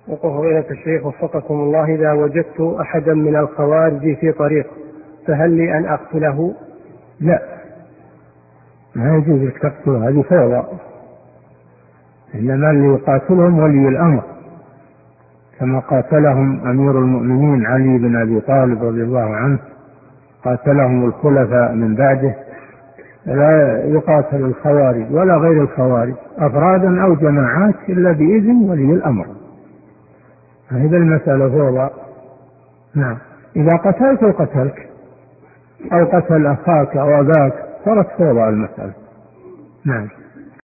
يقول فضيلة الشيخ وفقكم الله، إذا وجدت أحدا من الخوارج في طريق فهل لي أن أقتله؟ لا، ما يجوز لك تقتله، هذه فوضى. إنما اللي يقاتلهم ولي الأمر، كما قاتلهم أمير المؤمنين علي بن أبي طالب رضي الله عنه، قاتلهم الخلفاء من بعده. لا يقاتل الخوارج ولا غير الخوارج أفرادا أو جماعات إلا بإذن ولي الأمر. هذه المسألة فوضى. نعم، إذا قتلت قتلك أو قتل أخاك أو أباك صارت فوضى المسألة. نعم.